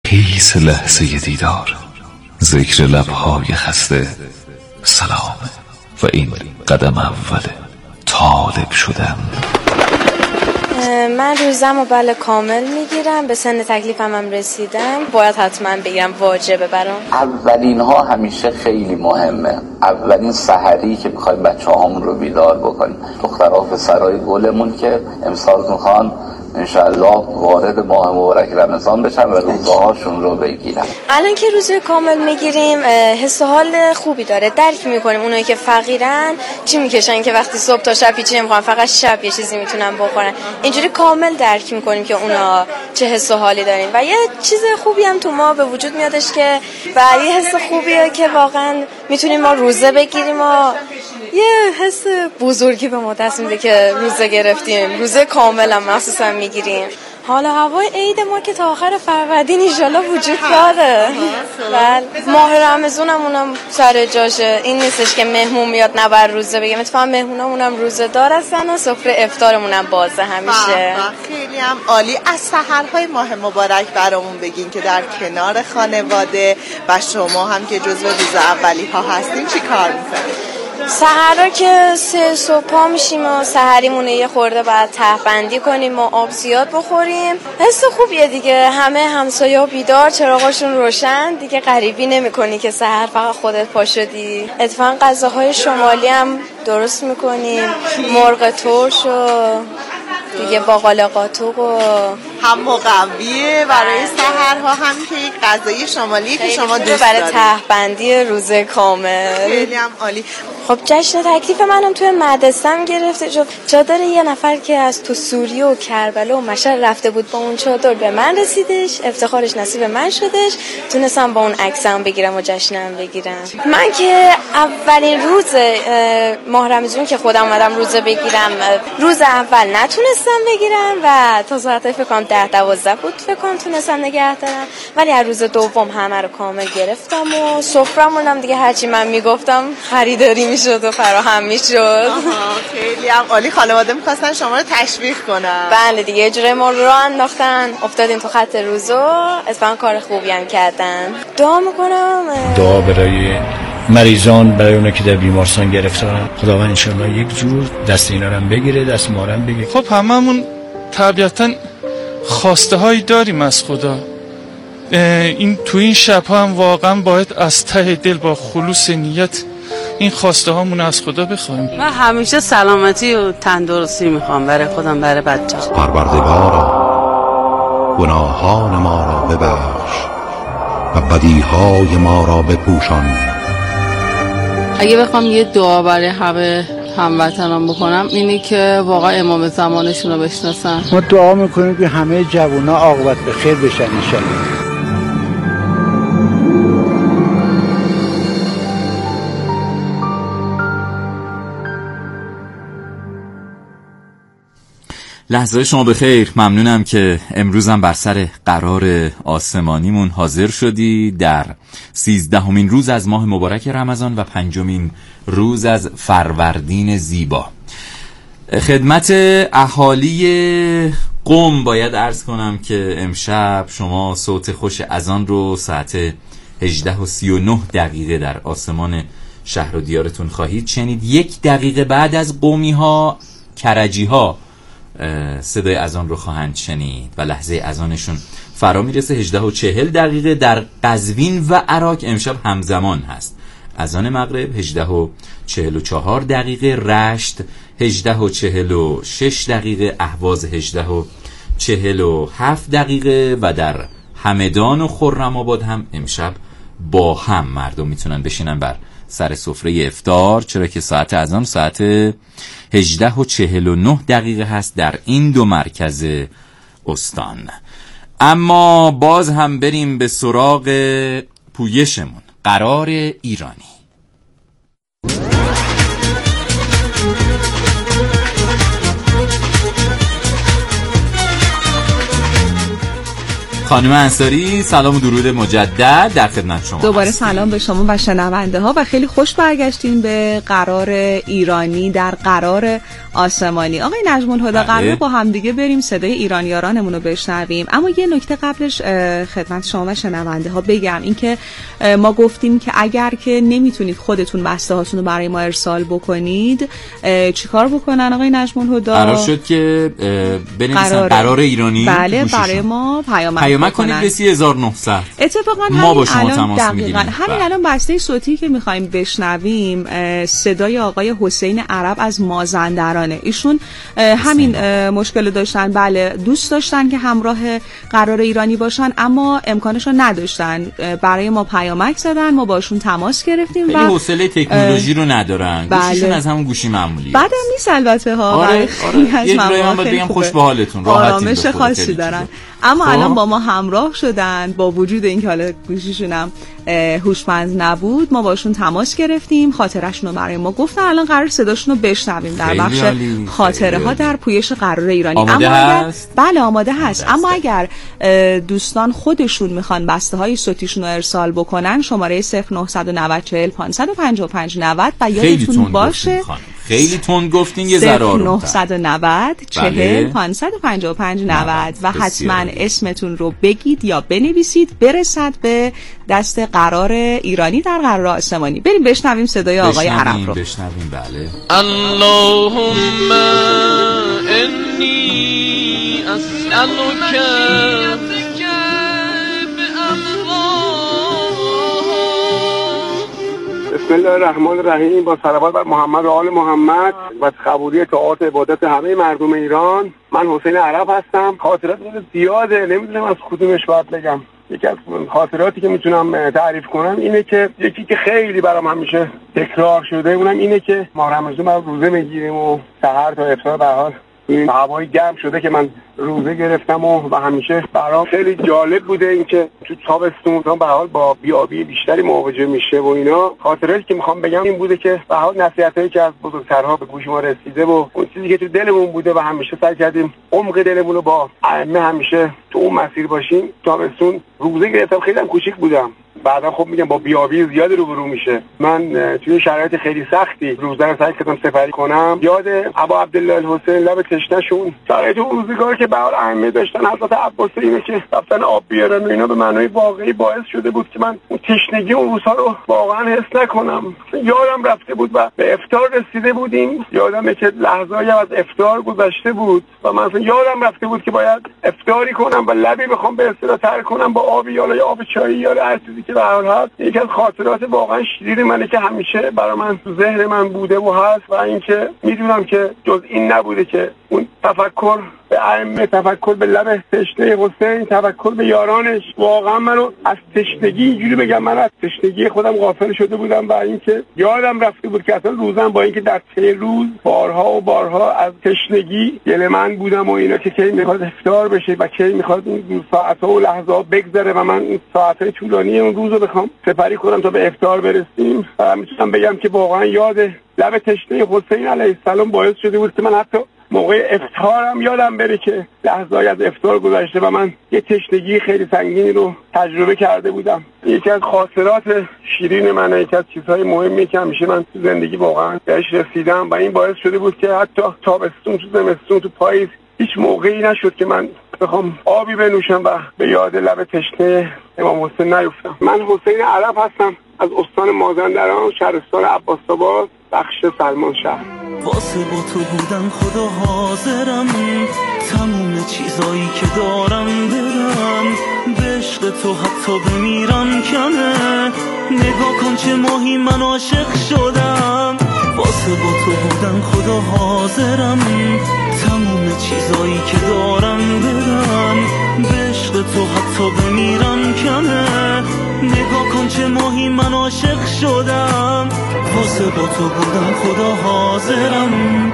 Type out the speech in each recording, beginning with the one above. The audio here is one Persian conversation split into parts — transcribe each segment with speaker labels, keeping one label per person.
Speaker 1: قیس لحظه دیدار، ذکر لبهای خسته سلام و این قدم اول طالب شدم.
Speaker 2: من روزم و کامل میگیرم، به سن تکلیفم هم رسیدم، باید حتما بگیرم، واجبه برام.
Speaker 3: اولین ها همیشه خیلی مهمه. اولین سحری که میخوایم بچه هامون رو بیدار بکنیم، دخترها و پسرای گلمون که امسال میخوان انشاءالله وارد ماه مبارک رمضان بشن و روزهاشون رو بگیرن.
Speaker 2: الان که روزه کامل میگیریم حس و حال خوبی داره، درک میکنیم اونایی که فقیرن چی میکشن که وقتی صبح تا شب هیچی نمیخوان، فقط شب یه چیزی میتونن بخورن. اینجوری کامل درک میکنیم که اونا چه حس و حالی داریم و یه چیز خوبی هم تو ما به وجود میادش که و یه حس خوبیه که واقعا میتونیم ما روزه بگیریم و یه حس بزرگی به ما دست میده که روزه گرفتیم، روزه کامل هم مخصوصا میگیریم. حالا هوای عید ما که تا آخر فروردین انشالله وجود داره. بله ماه رمضان هم اونم سر جاشه، این نیستش که مهمون میاد نباید روزه بگیم، اتفاقا مهمونامون هم روزه دار هستن و سفره افطارمون هم بازه همیشه.
Speaker 4: خیلی هم عالی. از سحرهای ماه مبارک برامون بگین که در کنار خانواده و شما هم که جزو روز اولی ها هستین چی کار میکنید؟
Speaker 2: سحرها که 3 صبح پا میشیم و سحریمونه یه خورده باید ته‌بندی کنیم و آب زیاد بخوریم. حس خوبیه دیگه، همه همسایه‌ها بیدار، چراغاشون روشن، دیگه غریبی نمی‌کنی که سحر فقط خودت پا شدی. اتفاقا غذاهای شمالی هم درست می‌کنیم، مرغ ترش و دیگه باقالا قاتوق و
Speaker 4: هم مقویه برای سحرها، هم که یک غذای شمالی که شما دوست
Speaker 2: برای
Speaker 4: دارید.
Speaker 2: ته‌بندی روزه کامل.
Speaker 4: خیلی هم عالی.
Speaker 2: خب جشن تکلیف منم توی مدرسه‌م گرفته شد. چادر یه نفر که از تو سوریه و کربلا و مشهد رفته بود با اون چادر به من رسیدش، افتخارش نصیب من شدش، تونستم با اون عکسم بگیرم و جشنم بگیرم. من که اولین روز ماه رمضان که خودم اومدم روزه بگیرم، روز اول نتونستم بگیرم و تا ساعت فکر کنم 10-12 بود فکر کنم تونستم نگه دارم، ولی از روز دوم همه رو کامل گرفتم و سفره‌مونم دیگه هرچی من میگفتم خریداری میشد و فراهم میشد.
Speaker 4: خیلی هم عالی. خانواده میخواستن شما رو تشویق کنن.
Speaker 2: بله دیگه یه جوری ما رو انداختن، افتادیم تو خط روزو، اتفاقا کار خوبی هم کردن. دعا میکنم
Speaker 5: دعا برای مریضان، برای اونا که در بیمارستان گرفتارن، خداوند انشالله یک جور دست اینا رو هم بگیره، دست ما رو هم بگیره.
Speaker 6: خب هممون طبیعتاً خواسته هایی داریم از خدا. تو این شب هم واقعا باید از ته دل با خلوص نیت این خواسته هامون از خدا بخوایم.
Speaker 7: من همیشه سلامتی و تندرستی میخوام برای خودم، برای بچه‌ها.
Speaker 8: پروردگارا گناهان ما را ببخش و بدیهای ما را بپوشان.
Speaker 7: اگه بخوام یه دعا برای همه هموطنان بکنم اینی که واقعا امام زمانشون رو بشناسن.
Speaker 9: ما دعا میکنیم که همه جوونا عاقبت به خیر بشن انشالله.
Speaker 10: لحظه شما بخیر. ممنونم که امروزم بر سر قرار آسمانیمون حاضر شدی در 13مین روز از ماه مبارک رمضان و 5مین روز از فروردین زیبا. خدمت اهالی قم باید عرض کنم که امشب شما صوت خوش اذان رو ساعت 18:39 در آسمان شهر و دیارتون خواهید شنید. 1 دقیقه بعد از قمی ها کرجی ها صدای اذان رو خواهند شنید و لحظه اذانشون فرا میرسه. 18:40 در قزوین و عراق امشب همزمان هست. اذان مغرب 18:44، رشت 18:46، اهواز 18:47 و در همدان و خرم‌آباد هم امشب با هم مردم میتونن بشینن بر سر سفره افطار، چرا که ساعت اذان ساعت 18:49 هست در این 2 مرکز استان. اما باز هم بریم به سراغ پویشمون. قرار ایرانی. خانم انصاری سلام و درود مجدد در خدمت شما.
Speaker 11: دوباره سلام به شما و شنونده ها و خیلی خوش برگشتین به قرار ایرانی در قرار آسمانی. آقای نجم الهدی قرار با هم دیگه بریم صدای ایرانیارانمون رو بشنویم، اما یه نکته قبلش خدمت شما و شنونده ها بگم، این که ما گفتیم که اگر که نمیتونید خودتون بسته هاتون رو برای ما ارسال بکنید چیکار بکنن آقای نجم الهدی؟
Speaker 10: قرار شد که بنویسن قرار ایرانی.
Speaker 11: بله برای ما پیامک
Speaker 10: کنید به 3900.
Speaker 11: اتفاقا
Speaker 10: ما با شما تماس میگیریم.
Speaker 11: همین الان بسته صوتی که میخوایم بشنویم صدای آقای حسین عرب از مازندرانه. ایشون همین مشکل داشتن، بله دوست داشتن که همراه قرار ایرانی باشن اما امکانش رو نداشتن، برای ما پیامک زدن، ما باشون تماس گرفتیم
Speaker 10: و حوصله تکنولوژی رو ندارن. گوشیشون از همون گوشی معمولی.
Speaker 11: بعدم نیست البته ها.
Speaker 10: آره یه جورایی من بگم خوش به حالتون،
Speaker 11: آرامش خاصی دارن. اما الان با ما همراه شدن، با وجود اینکه حالا گوشیشون هم هوشمند نبود، ما باشون تماس گرفتیم، خاطرشون رو برای ما گفتن، الان قرار صداشون رو بشنویم در بخش خاطره ها در پویش قرار ایرانی.
Speaker 10: آماده هست؟
Speaker 11: بله آماده هست. اما اگر دوستان خودشون میخوان بسته های صوتیشون رو ارسال بکنن، شماره 0990 40 555 90 و یادتون باشه
Speaker 10: خیلی تند گفتین یه ذره آروم‌تر.
Speaker 11: 990 40 555 90 و حتما اسمتون رو بگید یا بنویسید برسد به دست قرار ایرانی در قرار آسمانی. بریم بشنویم صدای آقای عرب رو.
Speaker 10: بشنویم. بله.
Speaker 12: اللهم انی اسألک
Speaker 13: بسم الله الرحمن الرحیم. با صلوات بر محمد و آل محمد و قبولی طاعات عبادت همه مردم ایران. من حسین عرب هستم. خاطرات زیاده، نمیدونم از کدومش باید بگم. یکی از خاطراتی که میتونم تعریف کنم اینه که یکی که خیلی برام همیشه تکرار شده، اونم اینه که ما رمضان ما روزه میگیریم و سحر تا افطار به هر حال این هوای گرم شده که من روزه گرفتم و همیشه برام خیلی جالب بوده اینکه تو تابستون به هر حال با بیابی بیشتری مواجه میشه و اینا. خاطراتی که میخوام بگم این بوده که به هر حال نصیحتایی که از بزرگترها به گوش ما رسیده و اون چیزی که تو دلمون بوده و همیشه سعی کردیم عمق دلمون رو با ائمه همیشه تو اون مسیر باشیم. تابستون روزه گرفتم، خیلی هم کوچیک بودم، بعدا خب میگم با بیابی زیاد روبرو میشه. من توی شرایط خیلی سختی روزه رو سعی کردم سپری کنم. یاد ابا عبدالله الحسین لب تشنه‌شون شرایط اون روزگار که به هر ائمه داشتن حضرت عباس اینه که رفتن آب بیارن و اینا به معنای واقعی باعث شده بود که من اون تشنگی اون روزها رو واقعا حس نکنم. یادم رفته بود و به افطار رسیده بودیم، یادمه که لحظه‌ای از افطار گذشته بود و من یادم رفته بود که باید افطاری کنم و لبی بخوام به اصطلاح تر کنم با آب یا آب چای یا هر چیزی که به هر حال یکی از خاطرات واقعا شیرین منه که همیشه برای من تو ذهن من بوده و هست و اینکه میدونم که جز این نبوده که اون تفکر به ائمه، تفکر به لب تشنه حسین، تفکر به یارانش واقعا منو از تشنگی اینجوری بگم من از تشنگی خودم غافل شده بودم و اینکه یادم رفته بود که اصلا روزم با اینکه در طی روز بارها و بارها از تشنگی گله من بودم و اینا که کی میخواد افطار بشه و کی میخواد این ساعت‌ها و لحظه‌ها بگذره و من این ساعت‌های طولانی اون روز رو بخوام سپری کنم تا به افطار برسیم. میتونم بگم که واقعا یاد لب تشنه حسین علیه السلام باعث شده بود که من حتی موقع افطارم یادم بره که لحظه‌ای از افطار گذشته و من یه تشنگی خیلی سنگینی رو تجربه کرده بودم. یکی از خاطرات شیرین منه، یکی از چیزهای مهمی که همیشه من تو زندگی واقعا بهش رسیدم و این باعث شده بود که حتی تابستون، تو زمستون، تو پاییز هیچ موقعی نشد که من بخوام آبی بنوشم و به یاد لب تشنه امام حسین نیفتم. من حسین عرب هستم از استان مازندران، شهرستان عباس‌آباد، بخش سلمان شهر.
Speaker 14: واسه با تو بودن خدا حاضرم، تموم چیزایی که دارم برم، به عشق تو حتی بمیرم کمه، نگاه کن چه ماهی من عاشق شدم. واسه با تو بودن خدا حاضرم، تموم چیزایی که دارم برم، به عشق تو حتی بمیرم کمه، نگاه کن چه ماهی من عاشق شدم. واسه با تو بودن خدا حاضرم،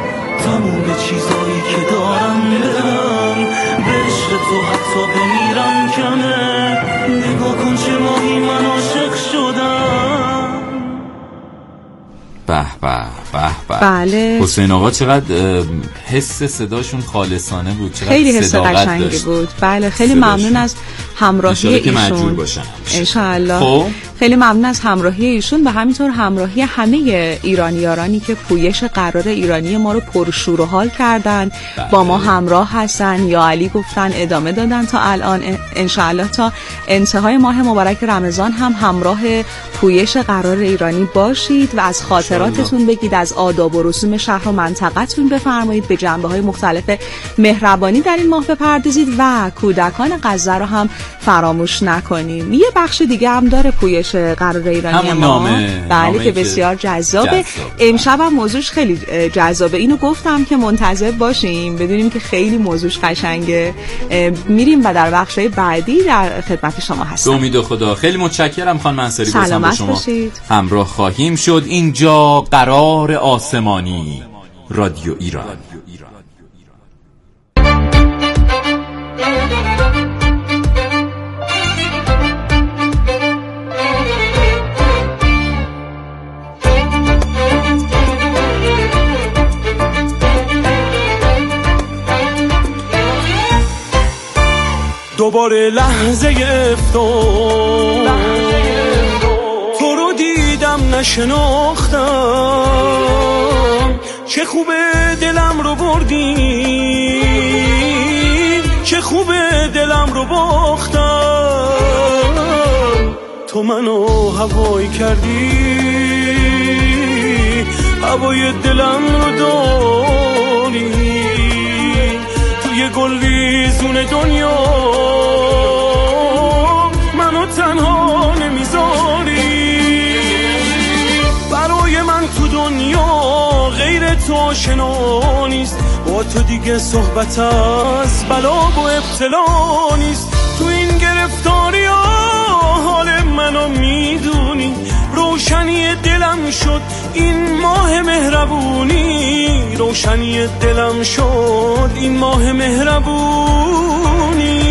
Speaker 14: تموم چیزایی که دارم برم، به عشق تو حتی بمیرم کمه، نگاه کن چه ماهی من عاشق شدم.
Speaker 10: به به
Speaker 11: بله.
Speaker 10: حسین آقا چقدر حس صداشون خالصانه بود، چقدر
Speaker 11: خیلی حس قشنگی بود. بله خیلی ممنون از همراهی ایشون. انشاءالله. خب خیلی ممنون از همراهی ایشون و همینطور همراهی همه ایرانیارانی که پویش قرار ایرانی ما رو پرشور و حال کردن. با ما همراه هستن، یا علی گفتن ادامه دادن تا الان. انشاءالله تا انتهای ماه مبارک رمضان هم همراه پویش قرار ایرانی باشید و از خاطراتتون بگید، از آداب و رسوم شهر و منطقه‌تون بفرمایید، به جنبه‌های مختلف مهربانی در این ماه بپردازید و کودکان غزه رو هم فراموش نکنیم. یه بخش دیگه هم داره پویش قرار ایرانی ما، بله، که بسیار جذابه. امشب هم موضوعش خیلی جذابه، اینو گفتم که منتظر باشیم، بدونیم که خیلی موضوعش قشنگه. میریم و در بخش‌های بعدی در خدمت شما هستم.
Speaker 10: به امید خدا. خیلی متشکرم خانم انصاری، بازم با شما همراه خواهیم شد. اینجا قرار آسمانی، رادیو ایران.
Speaker 14: دوباره لحظه افتاد، تو رو دیدم نشناختم، چه خوبه دلم رو بردی، چه خوبه دلم رو باختم، تو منو هوای کردی، هوای دلم رو داری، توی گلریزون دنیا منو تنها نمیذاری، برای من تو دنیا غیر تو آشنا نیست، با تو دیگه صحبت از بلا و ابتلا نیست، تو این گرفتاری حال منو میدونی، روشنی دلم شد این ماه مهربونی، روشنی دلم شد این ماه مهربونی.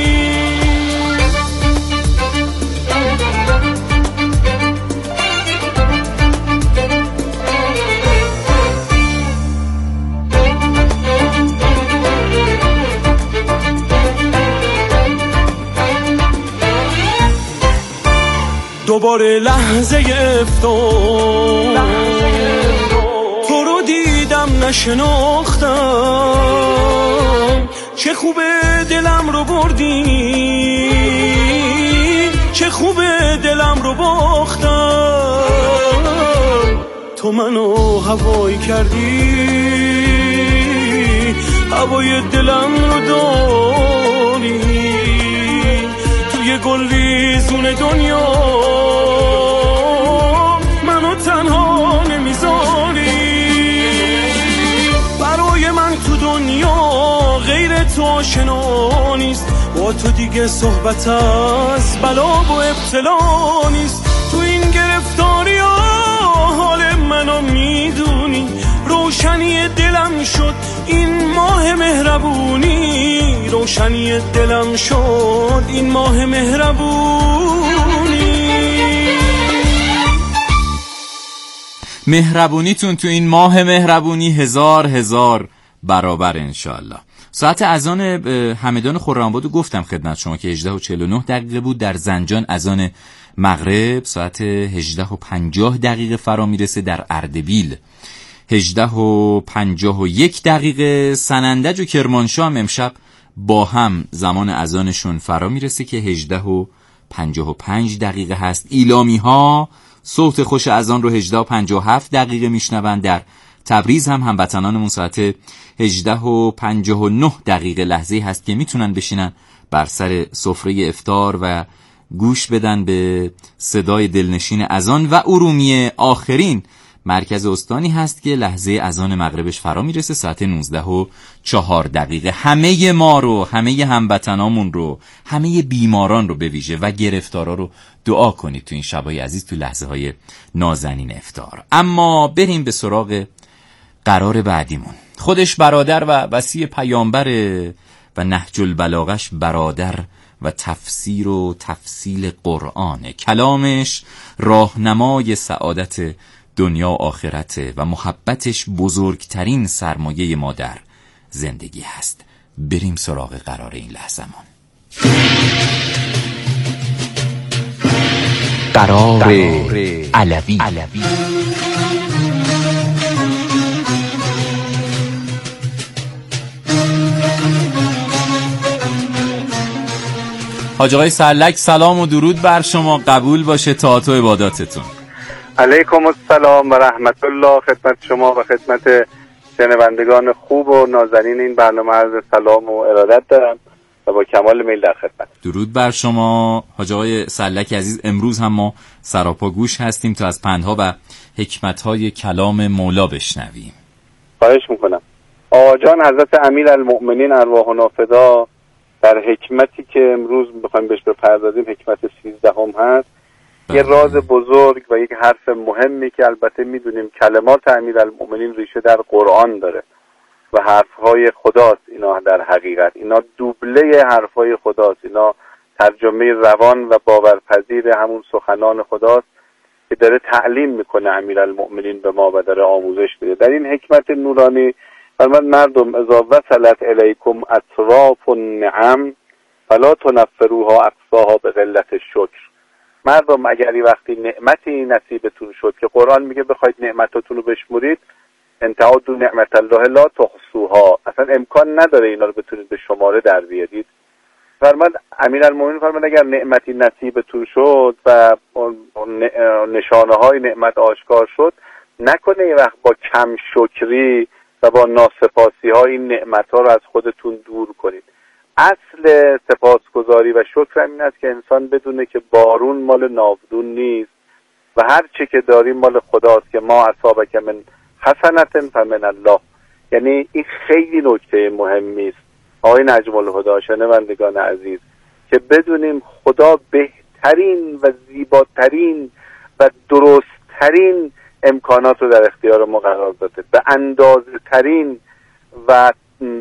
Speaker 14: دوباره لحظه افتاد، تو رو دیدم نشناختم، چه خوبه دلم رو بردی، چه خوبه دلم رو باختم، تو منو هوای کردی، هوای دلم رو داری، توی گلریزون دنیا منو تنها نمیذاری، برای من تو دنیا غیر تو آشنا نیست، با تو دیگه صحبت از بلا و ابتلا نیست، تو این گرفتاری حال منو میدونی، روشنی دلم شد این ماه مهربونی، روشنی دلم شد این ماه مهربونی.
Speaker 10: مهربونیتون تو این ماه مهربونی هزار برابر انشالله. ساعت اذان همدان خرم‌آباد گفتم خدمت شما که 18:49 بود. در زنجان اذان مغرب ساعت 18:50 فرا میرسه. در اردبیل 18:51. سنندج و کرمانشاه هم امشب با هم زمان اذانشون فرا میرسه که 18:55 هست. ایلامی ها صوت خوش اذان رو 18:57 میشنون. در تبریز هم هموطنانمون ساعت 18:59 لحظه هست که میتونن بشینن بر سر سفره افطار و گوش بدن به صدای دلنشین اذان. و ارومیه آخرین مرکز استانی هست که لحظه اذان مغربش فرا میرسه ساعت 19:04. همه ما رو، همه هموطنامون رو، همه بیماران رو به ویژه و گرفتارا رو دعا کنید تو این شبای عزیز، تو لحظه های نازنین افطار. اما بریم به سراغ قرار بعدیمون. خودش برادر و وصی پیامبره و نهج البلاغش برادر و تفسیر و تفصیل قرآنه. کلامش راهنمای سعادت دنیا و آخرته و محبتش بزرگترین سرمایه ما در زندگی هست. بریم سراغ قرار این لحظه‌مان.
Speaker 15: قرار علوی.
Speaker 10: حاج آقای سرلک سلام و درود بر شما، قبول باشه طاعت و عباداتتون.
Speaker 13: علیکم السلام و رحمت الله خدمت شما و خدمت شنوندگان خوب و نازنین این برنامه عرض سلام و ارادت دارم و با کمال میل در خدمت.
Speaker 10: درود بر شما حاج آقای سرلک عزیز. امروز هم ما سراپا گوش هستیم تا از پندها و حکمت‌های کلام مولا بشنویم.
Speaker 13: خواهش میکنم. آقا جان حضرت امیرالمؤمنین ارواحنا فدا در حکمتی که امروز بخوایم بهش بپردازیم، حکمت 13 هست، یه راز بزرگ و یک حرف مهمی که البته میدونیم کلمات امیرالمؤمنین ریشه در قرآن داره و حرفهای خداست. اینا در حقیقت اینا دوبله حرفهای خداست، اینا ترجمه روان و باورپذیر همون سخنان خداست که داره تعلیم میکنه امیرالمؤمنین به ما و داره آموزش میده. در این حکمت نورانی فرمود مردم اذا وصلت الیکم اطراف النعم فلا تنفروها اقصاها به قلت الشکر. مردم اگر این وقتی نعمتی نصیبتون شد که قرآن میگه بخواید نعمتاتون رو بشمرید، انتعدوا نعمت الله لا تحصوها، اصلا امکان نداره اینا رو بتونید به شماره در بیارید. فرمود امیرالمومنین فرمود اگر نعمتی نصیبتون شد و نشانه های نعمت آشکار شد، نکنه این وقت با کم شکری و با ناسپاسی ها این نعمت ها رو از خودتون دور کنید. اصل سپاسگزاری و شکر این است که انسان بدونه که بارون مال ناودون نیست و هر چه که داریم مال خداست، که ما اصابک من حسنة فمن الله. یعنی این خیلی نکته مهمی است آقای نجم الهدی، شنوندگان عزیز، که بدونیم خدا بهترین و زیباترین و درستترین امکانات رو در اختیار ما قرار داده، به اندازه ترین و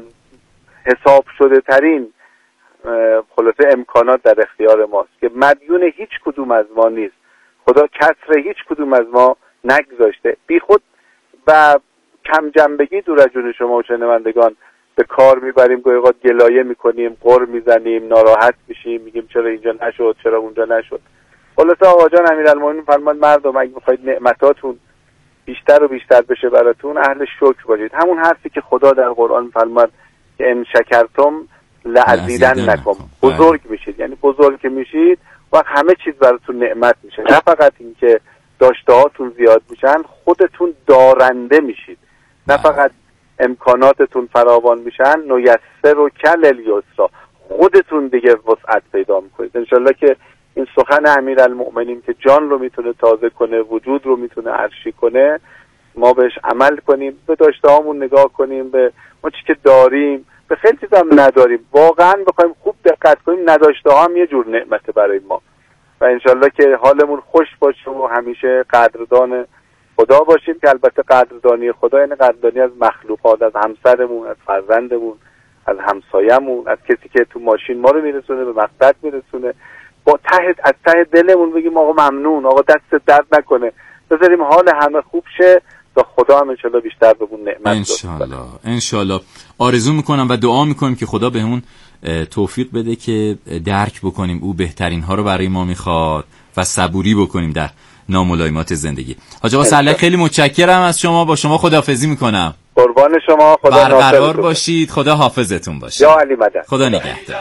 Speaker 13: حساب شده ترین خلاصه امکانات در اختیار ماست که مدیون هیچ کدوم از ما نیست. خدا کسر هیچ کدوم از ما نگذاشته. بی خود و کم جنبگی دور از جون شما و شنوندگان به کار میبریم، گاهی اوقات گلایه میکنیم، غر میزنیم، ناراحت میشیم، میگیم چرا اینجا نشد، چرا اونجا نشد. خلاصه آقا جان امیرالمومنین فرمان مردم اگه میخواید نعمتاتون بیشتر و بیشتر بشه براتون، اهل شکر باشید. همون حرفی که خدا در قرآن فرمود که ان شکرتم لازیدنکم، بزرگ میشید. یعنی بزرگ که میشید و همه چیز براتون نعمت میشه، نه فقط این که داشته هاتون زیاد میشن، خودتون دارنده میشید، نه فقط امکاناتتون فراوان میشن، نیسر و کل الیسرا، خودتون دیگه وسعت پیدا میکنید. انشالله که این سخن امیرالمؤمنین که جان رو میتونه تازه کنه، وجود رو میتونه عرشی کنه، ما بهش عمل کنیم، به داشته هامون نگاه کنیم، به ما چی که داریم، به خیلی چیز هم نداریم، واقعا بخوایم خوب دقت کنیم نداشته هم یه جور نعمته برای ما و انشالله که حالمون خوش باشه و همیشه قدردان خدا باشیم. که البته قدردانی خدا یعنی قدردانی از مخلوقات، از همسرمون، از فرزندمون، از همسایمون، از کسی که تو ماشین ما رو میرسونه به مقصد میرسونه. با از ته دلمون بگیم آقا ممنون، آقا دست درد نکنه، بذاریم حال همه خوب شه تا خدا هم انشالله بیشتر بهمون نعمت بده.
Speaker 10: انشالله آرزو میکنم و دعا میکنیم که خدا بهمون توفیق بده که درک بکنیم او بهترین ها رو برای ما میخواد و صبوری بکنیم در ناملایمات زندگی. حاج آقا سرلک خیلی متشکرم از شما، با شما خداحافظی میکنم.
Speaker 13: قربان شما، خدا
Speaker 10: برقرار باشید، خدا حافظتون باشه.
Speaker 13: یا علی مدد.
Speaker 10: خدا نگهدار.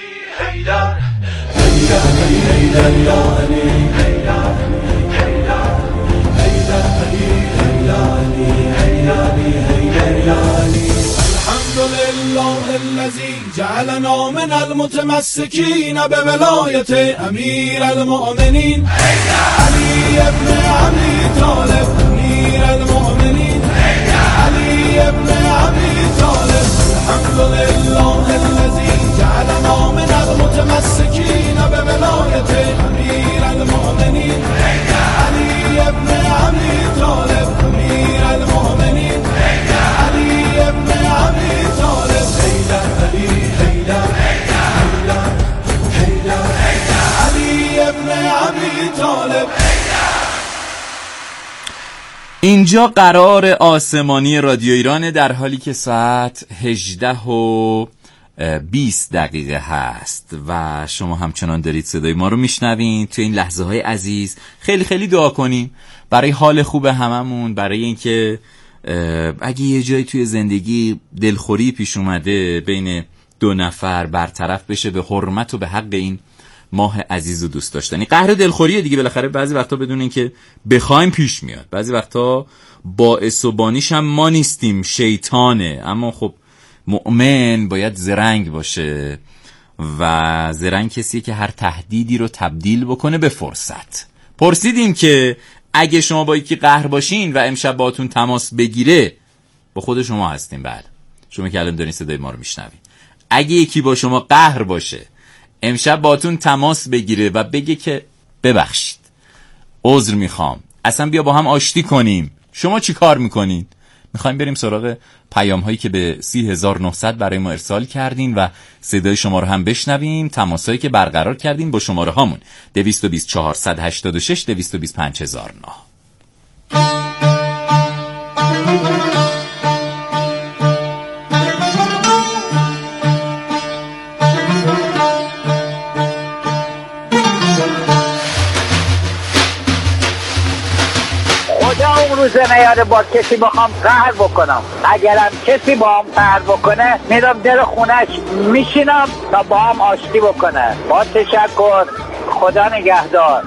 Speaker 16: الحمدلله الذي جعلنا من المتمسكين بولاية أمير المؤمنين علي بن أبي طالب أمير المؤمنين علي بن أبي طالب. الحمد لله الذي جعلنا من المتمسكين بولاية أمير المؤمنين علي بن أبي طالب أمير المؤمنين علي بن أبي طالب. هيدا علي هيدا هيدا هيدا علي بن أبي طالب.
Speaker 10: اینجا قرار آسمانی رادیو ایران، در حالی که ساعت 18:20 هست و شما همچنان دارید صدای ما رو میشنوین. تو این لحظه های عزیز خیلی خیلی دعا کنیم برای حال خوب هممون، برای اینکه اگه یه جایی توی زندگی دلخوری پیش اومده بین دو نفر برطرف بشه به حرمت و به حق این ماه عزیز و دوست داشتنی. قهر دلخوریه دیگه، بالاخره بعضی وقتا بدون اینکه بخوایم پیش میاد، بعضی وقتا باعث و بانیش هم ما نیستیم، شیطانه. اما خب مؤمن باید زرنگ باشه و زرنگ کسی که هر تهدیدی رو تبدیل بکنه به فرصت. پرسیدیم که اگه شما با یکی قهر باشین و امشب باهاتون تماس بگیره، با خود شما هستیم. بله، شما که الان دارین صدای ما رو میشنوین. اگه یکی با شما قهر باشه، امشب باهاتون تماس بگیره و بگه که ببخشید، عذر میخوام، اصلا بیا با هم آشتی کنیم، شما چی کار میکنین؟ میخوایم بریم سراغ پیام هایی که به 30900 برای ما ارسال کردین و صدای شما رو هم بشنویم. تماس هایی که برقرار کردین با شماره هامون 224 486 225 5009.
Speaker 17: روزه نیاره با کسی بخوام قهر بکنم. اگرم کسی با هم قهر بکنه، میرم در خونش میشینم تا با هم آشتی بکنه. با تشکر، خدا نگهدار.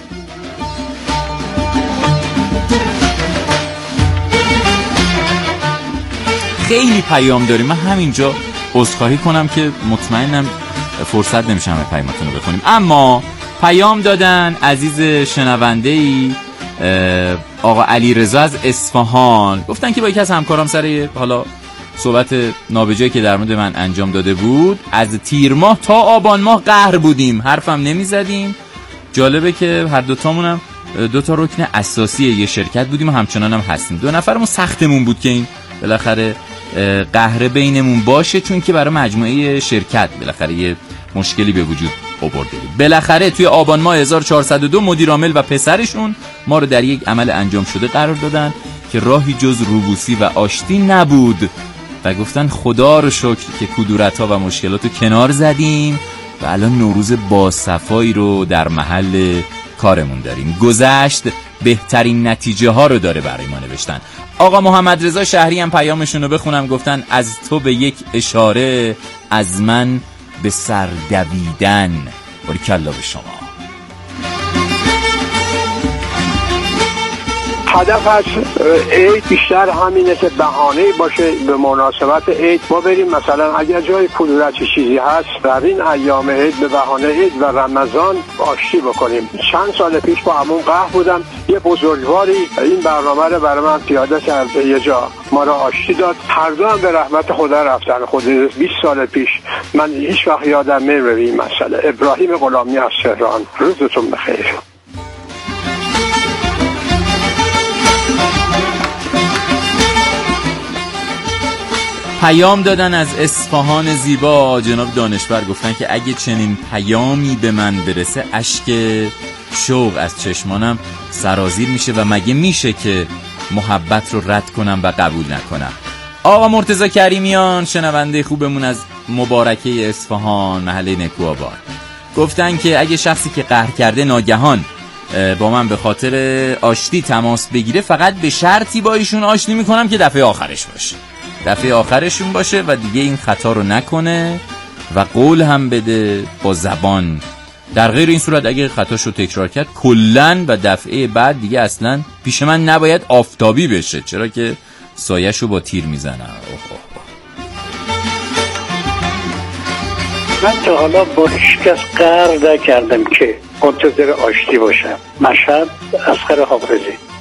Speaker 10: خیلی پیام داریم. من همینجا عذرخواهی کنم که مطمئنم فرصت نمیشه همه پیاماتون رو بخونیم، اما پیام دادن عزیز شنونده‌ای آقا علی رضا از اصفهان. گفتن که با یکی از همکارام سر حالا صحبت نابجایی که در مورد من انجام داده بود، از تیر ماه تا آبان ماه قهر بودیم، حرفم نمیزدیم. جالبه که هر دوتامونم دو تا رکن اساسی یه شرکت بودیم و همچنان هم هستیم. دو نفرمون سختمون بود که این بالاخره قهر بینمون باشه، چون که برای مجموعه شرکت بالاخره یه مشکلی به وجود آورده بود. بالاخره توی آبان ماه 1402 مدیر عامل و پسرشون ما رو در یک عمل انجام شده قرار دادن که راهی جز روبوسی و آشتی نبود و گفتن خدا رو شکر که کدورت‌ها و مشکلات رو کنار زدیم و الان نوروز باصفایی رو در محل کارمون داریم. گذشت بهترین نتیجه ها رو داره برای ما نوشتن. آقا محمد رضا شهری هم پیامشون رو بخونم. گفتن از تو به یک اشاره، از من به سر دویدن. باریکلا به شما.
Speaker 13: هدف از عید بیشتر همینه که بهانه‌ای باشه به مناسبت عید ما بریم، مثلا اگر جای کدورت چیزی هست در این ایام عید به بهانه عید و رمضان آشتی بکنیم. چند سال پیش با همون قهر بودم، یه بزرگواری این برنامه رو برای من پیاده کرد، یه جا ما رو آشتی داد. هر دو هم به رحمت خدا رفتن. خود 20 سال پیش من هیچ وقت یادم نمیره این مسئله. ابراهیم غلامی از تهران. روزتون بخیر.
Speaker 10: پیام دادن از اصفهان زیبا جناب دانشور. گفتن که اگه چنین پیامی به من برسه اشک شوق از چشمانم سرازیر میشه و مگه میشه که محبت رو رد کنم و قبول نکنم. آقا مرتضی کریمیان شنونده خوبمون از مبارکه اصفهان محله نکوآباد گفتن که اگه شخصی که قهر کرده ناگهان با من به خاطر آشتی تماس بگیره، فقط به شرطی با ایشون آشتی میکنم که دفعه آخرش باشه، دفعه آخرشون باشه و دیگه این خطا رو نکنه و قول هم بده با زبان. در غیر این صورت اگه خطاشو تکرار کرد کلن و دفعه بعد دیگه اصلا پیش من نباید آفتابی بشه، چرا که سایه‌شو با تیر میزنم.
Speaker 18: من تا حالا با هیچ کس قهر نکردم که منتظر آشتی باشم. مشهد، اصغر حافظی.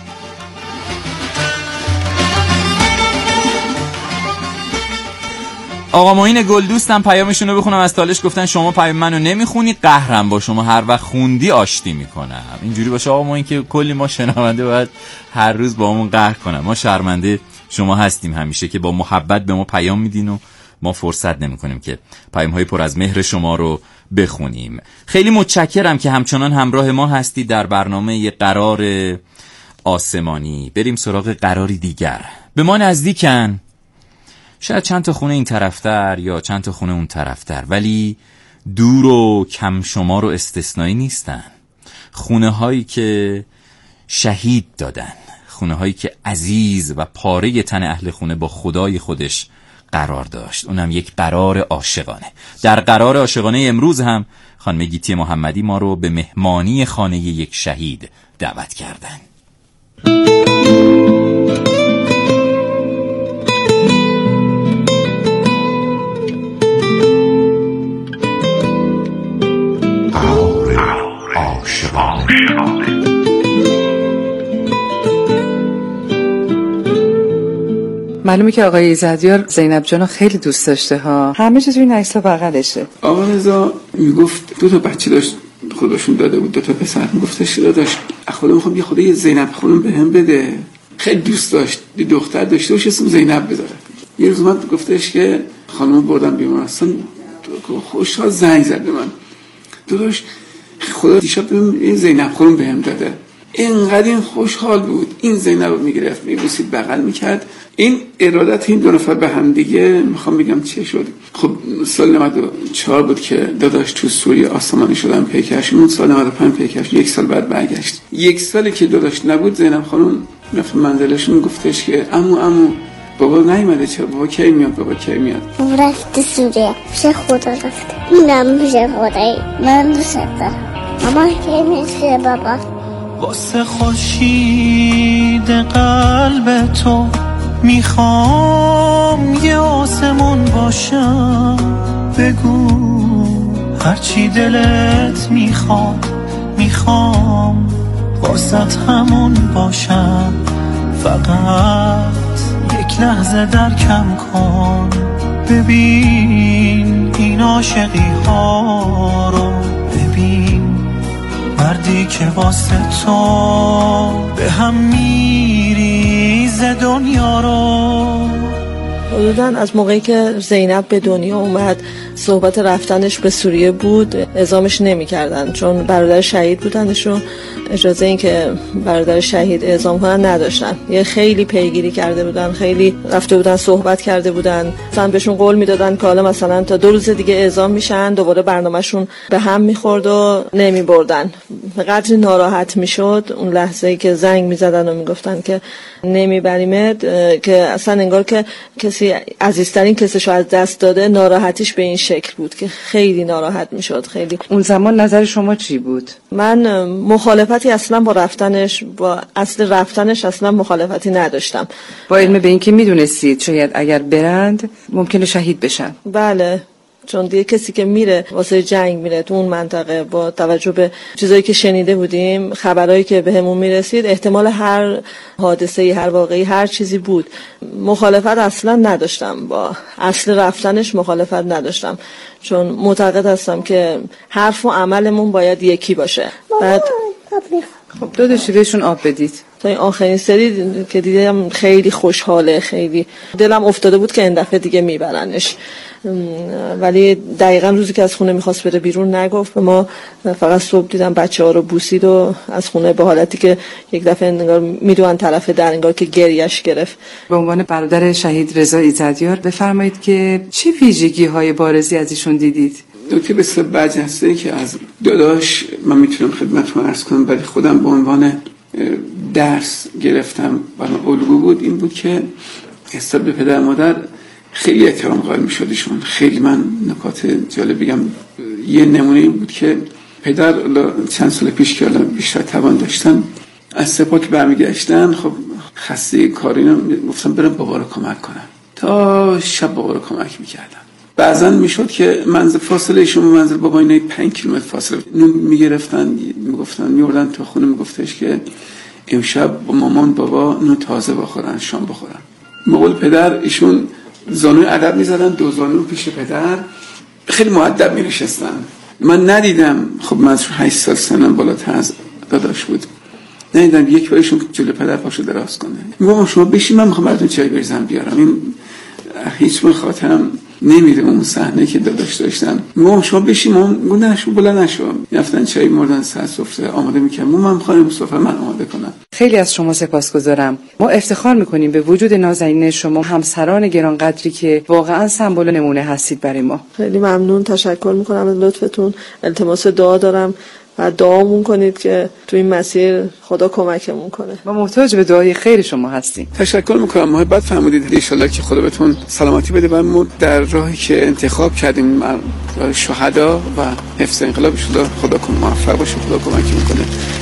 Speaker 10: آقا معین گلدوستم پیامشون رو بخونم از تالش. گفتن شما پیام منو نمیخونی، قهرم با شما هر وقت خوندی آشتی میکنم. اینجوری باشه آقا معین که کلی ما شنونده باید هر روز با همون قهر کنم. ما شرمنده شما هستیم همیشه که با محبت به ما پیام میدین و ما فرصت نمیکنیم که پیام‌های پر از مهر شما رو بخونیم. خیلی متشکرم که همچنان همراه ما هستید در برنامه قرار آسمانی بریم سراغ قراری دیگر. به ما نزدیکن، شاید چند تا خونه این طرفتر یا چند تا خونه اون طرفتر، ولی دور و کم شمار و استثنایی نیستن. خونه هایی که شهید دادن، خونه هایی که عزیز و پاره تن اهل خونه با خدای خودش قرار داشت، اونم یک قرار عاشقانه. در قرار عاشقانه امروز هم خانم گیتی محمدی ما رو به مهمانی خانه یک شهید دعوت کردن.
Speaker 19: معلومه که آقای ایزدیار زینب جانو خیلی دوست داشته ها، همه چیز این عکس‌ها بغلشه.
Speaker 20: آقا رضا میگفت 2 تا بچه داشت خودشون داده بود، 2 تا پسر، میگفتش داداش خودم میخوام یه خدای زینب خانم بهم بده. خیلی دوست داشت دختر داشته باشه اسم زینب بذاره. یه روز من گفتش که خانم بردم بیمارستان، خوشحال زنگ زد به من، داداش خدا دیشب این زینب خانم بهم داده. اینقدر این خوشحال بود، این زینب رو میگرفت میبوسید بغل میکرد. این ارادت این 2 نفر به هم دیگه میخوام بگم چه شد. خب سال 94 بود که داداش تو سوریه آسمانی شدن پیکرشون، سال 95 پیکرش، 1 سال بعد برگشت. 1 سالی که داداش نبود زینب خانم رفت منزلشون، گفتش که عمو بابا نیومده، چرا بابا کی میاد، بابا کی میاد؟
Speaker 21: رفت سوریه پیش خدا رفته، اینم پیش خدایی، من دوست دارم. ماما کی میشه بابا؟
Speaker 14: واسه خورشید قلب تو میخوام یه آسمون باشم، بگو هرچی دلت میخوام واسط همون باشم، فقط یک لحظه درکم کن، ببین این عاشقی ها رو، ببین مردی که واسه تو به هم میریزه دنیا رو.
Speaker 22: حدوداً از موقعی که زینب به دنیا اومد صحبت رفتنش به سوریه بود، اعزامش نمی کردن چون برادر شهید بودنش و اجازه این که برادر شهید اعزام کنن نداشتن. یه خیلی پیگیری کرده بودن، خیلی رفته بودن صحبت کرده بودن، مثلا بهشون قول میدادن که حالا مثلا تا 2 روز دیگه اعزام میشن، دوباره برنامهشون به هم میخورد و نمی بردن. به قدری ناراحت میشد اون لحظه‌ای که زنگ میزدن و میگفتن که نمیبریمت، که اصلا انگار که کسی عزیزترین کسیشو از دست داده، ناراحتیش به این شکل بود که خیلی ناراحت میشد. خیلی.
Speaker 19: اون زمان نظر شما چی بود؟
Speaker 22: من مخالفتی اصلا با رفتنش، با اصل رفتنش اصلا مخالفتی نداشتم،
Speaker 19: با علم به این که میدونستید شاید اگر برند ممکنه شهید بشن.
Speaker 22: بله، چون دیگه کسی که میره واسه جنگ میره تو اون منطقه، با توجه به چیزایی که شنیده بودیم، خبرایی که بهمون میرسید، احتمال هر حادثه‌ای، هر واقعی، هر چیزی بود. مخالفت اصلا نداشتم، با اصل رفتنش مخالفت نداشتم، چون معتقد هستم که حرف و عملمون باید یکی باشه. بعد
Speaker 19: خب داداشی بهشون آب بدید.
Speaker 22: تا این آخرین سری که دیدم خیلی خوشحاله، خیلی دلم افتاده بود که این دفعه دیگه میبرنش، ولی دقیقا روزی که از خونه میخواست بره بیرون نگفت. ما فقط صبح دیدم بچه ها رو بوسید و از خونه به حالتی که یک دفعه انگار میدونن طرف در، انگار که گریش گرفت.
Speaker 19: به عنوان برادر شهید رضا ایزدیار بفرمایید که چه ویژگی های بارزی از ایشون دیدید؟
Speaker 20: نکته بسیار برجسته که از داداش من میتونم خدمتتون عرض کنم، ولی خودم به عنوان درس گرفتم برای الگو بود، این بود که حساب به پدر مادر خیلی احترام قائل میشدشون. خیلی من نکات جالب بگم، یه نمونه این بود که پدر چند سال پیش که بیشتر توان داشتن، از سپاه که برمیگشتن، خب خسته کارینا گفتم برم بابا رو کمک کنم، تا شب بابا رو کمک میکردم. بعضا میشد که منزل فاصله ایشون و منزل بابا اینه 5 کیلومتر فاصله، نون میگرفتن میگفتن میوردن تو خونه، میگفتش که امشب با مامان بابا نون تازه بخورن، شام بخورن. مقول پدر ایشون زانوی ادب میزدن، 2 زانو پیش پدر، خیلی مؤدب مینشستن. من ندیدم، خب من 8 سال سنم بالاتر از داداش بود، ندیدم یک بارشون جلو پدر پاشو دراز کنه. میگم شما بشین من میخوام براتون چای بریزم بیارم. این هیچ من خاطرم نمیره اون صحنه که داداش داشتن. ما شما بشیم، اون نشو بلند نشو، رفتن چای مردن سر سفره آماده میکنم، من خانم سفره من آماده کنم.
Speaker 19: خیلی از شما سپاسگزارم. ما افتخار میکنیم به وجود نازنین شما، همسران گرانقدری که واقعا سمبل نمونه هستید برای ما.
Speaker 22: خیلی ممنون، تشکر میکنم از لطفتون. التماس دعا دارم و دعامون کنید که تو این مسیر خدا کمکمون کنه.
Speaker 19: ما محتاج به دعای خیر شما هستیم.
Speaker 20: تشکر میکنم، محبت فرمودید. ان شاءالله که خدا بهتون سلامتی بده و ما در راهی که انتخاب کردیم، شهدا و حفظ انقلاب، خدا موفق باشه، خدا کمک میکنه.